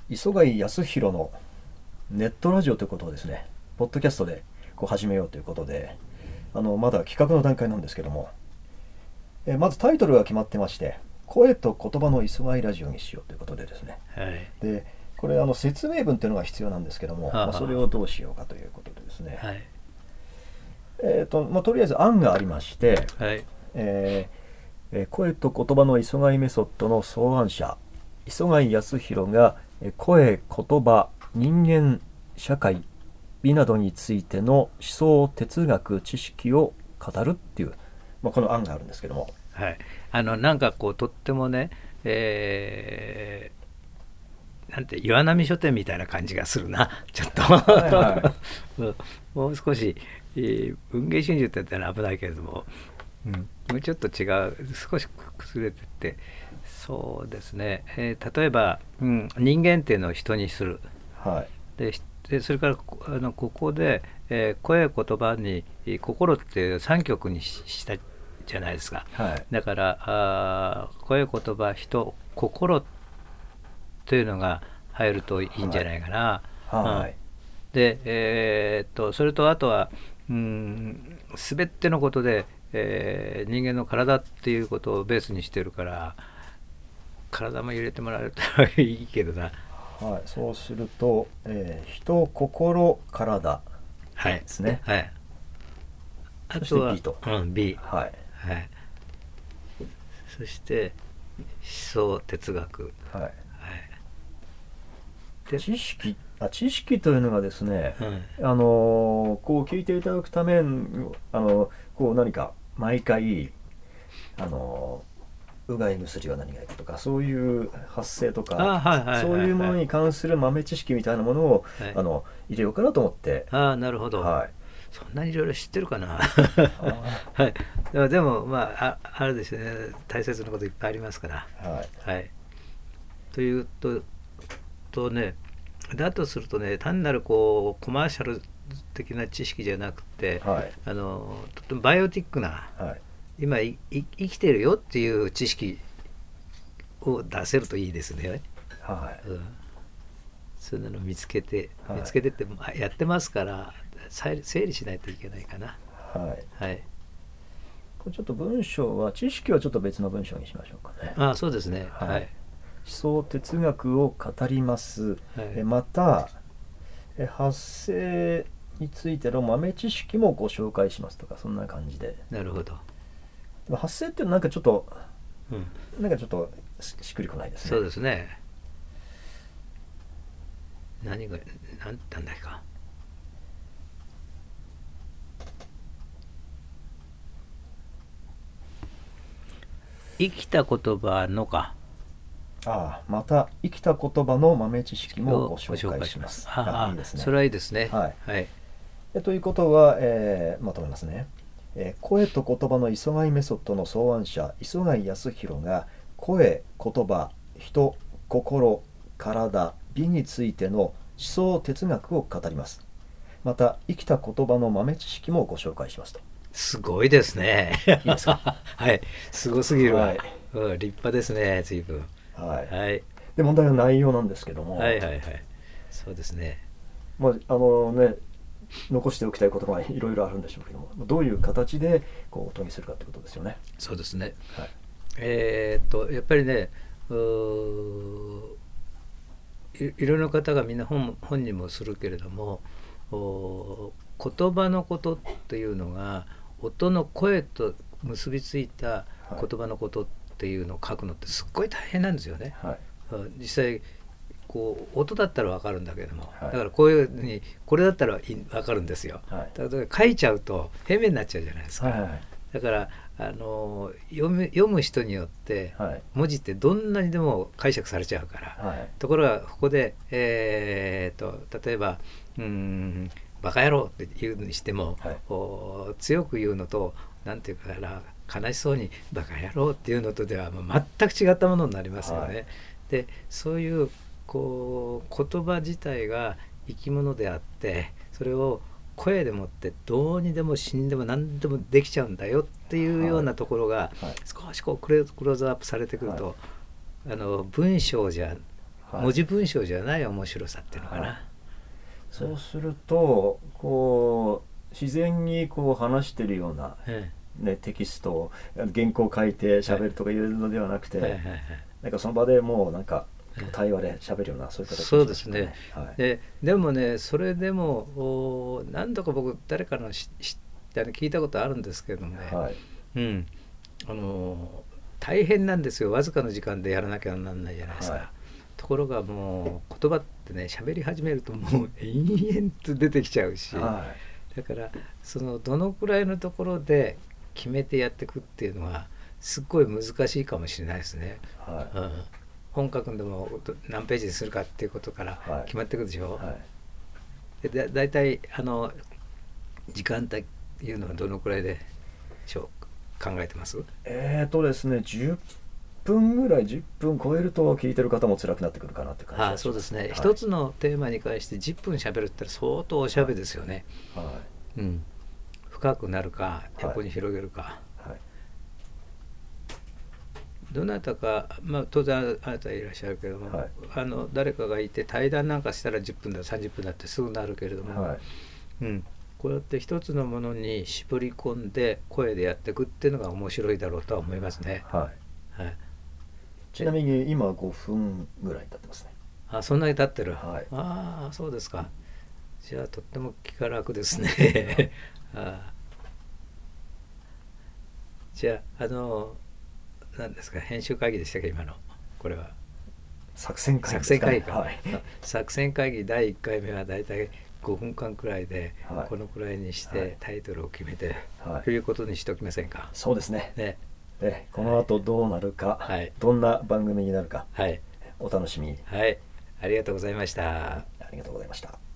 磯貝康弘のネットラジオということをですね、ポッドキャストで始めようということで、まだ企画の段階なんですけども、まずタイトルが決まってまして、声と言葉の磯貝ラジオにしようということでですね。 はい。 で、これ説明文っていうのが必要なんですけども、それをどうしようかということでですね。 はい。 とりあえず案がありまして、 はい。 声と言葉の磯貝メソッドの創案者磯貝康弘が声、言葉、人間、社会、美などについての思想、哲学、知識を語るっていう、この案があるんですけども、 はい。なんかとってもね、なんて岩波書店みたいな感じがするな、ちょっと。 はいはもう少し、文藝春秋って言ったら危ないけれども、もうちょっと違う、少し崩れてって、そうですね、例えば、人間っていうのを人にする。 はい。 でそれからここで、声、言葉に心っていう三曲にしたじゃないですか。 はい。 だから声、言葉、人、心というのが入るといいんじゃないかな。 はい。 で、それとあとは全てのことで、人間の体っていうことをベースにしてるから、体も入れてもらえるといいけどな。 はい、そうすると、人、心、体はいですね。 はい。あそしてとは B と。 B。 はい。 はい。そして思想哲学。 はい。 で、 知識というのがですね、聞いていただくために、何か毎回、うがい薬は何がいいかとか、そういう発声とか、そういうものに関する豆知識みたいなものを、 はい、 入れようかなと思って。 なるほど。 はい。 そんなにいろいろ知ってるかな。はい。でもあれですね、大切なこといっぱいありますから。 はい。 はい。というとね、だとするとね、単なるコマーシャル的な知識じゃなくて、 はい、 とてもバイオティックな、 はい、 今生きてるよっていう知識を出せるといいですね。 はい。 そういうのを見つけてって、やってますから整理しないといけないかな。 はい。 はい。 これちょっと文章は、知識はちょっと別の文章にしましょうかね。 そうですね。 はい。 はい。 思想哲学を語ります。 はい、 また、発声についての豆知識もご紹介しますとか、そんな感じで。 なるほど。 でも発声ってなんかちょっと、なんかちょっとしっくりこないですね。 そうですね。なんだっけか。生きた言葉のか。 また生きた言葉の豆知識もご紹介します。いいですね。 それはいいですね。 はい。 はい。 ということは、まとめますね。声と言葉の磯貝メソッドの創案者磯貝康弘が声、言葉、人、心、体、美についての思想哲学を語ります。また生きた言葉の豆知識もご紹介しますと。 すごいですね。 いいですか？ はい、すごすぎるわ。 はい、 立派ですね、随分。 はい。 はい。 で、問題の内容なんですけども、 はいはいはい。そうですね。 残しておきたいことがいろいろあるんでしょうけども、どういう形で音にするかということですよね。 そうですね。 はい。 やっぱりね、いろいろな方がみんな本にもするけれども、言葉のことっていうのが音の声と結びついた言葉のことっていうのを書くのってすっごい大変なんですよね。 はい、 実際音だったら分かるんだけども、だからこういうふうにこれだったら分かるんですよ。だから書いちゃうと平面になっちゃうじゃないですか。だから読む人によって文字ってどんなにでも解釈されちゃうから、ところがここで、例えばバカ野郎って言うにしても、強く言うのとなんていうかな、悲しそうにバカ野郎っていうのとでは全く違ったものになりますよね。でそういう言葉自体が生き物であって、それを声でもってどうにでも死んでも何でもできちゃうんだよっていうようなところが少しクローズアップされてくると、文章じゃ文字文章じゃない面白さっていうのかな、はい、 そうするとこう自然にこう話してるような、ね、テキストを原稿を書いて喋るとかいうのではなくて、なんかその場でもうなんか対話で喋るようなそういう形そうですね、はい、でもねそれでも何度か僕誰かの聞いたことあるんですけどもね、はい、うん、大変なんですよ。わずかの時間でやらなきゃならないじゃないですか、はい、ところがもう言葉ってね喋り始めるともう延々と出てきちゃうし、はい、だからそのどのくらいのところで決めてやっていくっていうのはすっごい難しいかもしれないですね、はい、うん、本書くんでも何ページにするかっていうことから決まってくるでしょ、はい、でだいたい時間帯いうのはどのくらいでしょう考えてます？ ですね10分ぐらい、10分超えると聞いてる方も辛くなってくるかなって感じです。 そうですね、はい、一つのテーマに関して10分喋るって言ったら相当おしゃべりですよね、はいはい、うん、深くなるか横に広げるか、はいはい、どなたか、当然あなたいらっしゃるけども、はい、誰かがいて対談なんかしたら10分だ30分だってすぐなるけれども、はい、うん、こうやって一つのものに絞り込んで声でやっていくっていうのが面白いだろうとは思いますね、はいはい、 ちなみに今5分ぐらい経ってますね。 そんなに経ってる、はい、そうですか。じゃあとっても気が楽ですねじゃあ何ですか、編集会議でしたっけ今のこれは。 作戦会議か、はい、作戦会議第1回目はだいたい5分間くらいで、はい、このくらいにしてタイトルを決めて、はい、ということにしておきませんか。 そうですね。この後どうなるか、はい、どんな番組になるか、はい、お楽しみに。 はい、ありがとうございました。 ありがとうございました。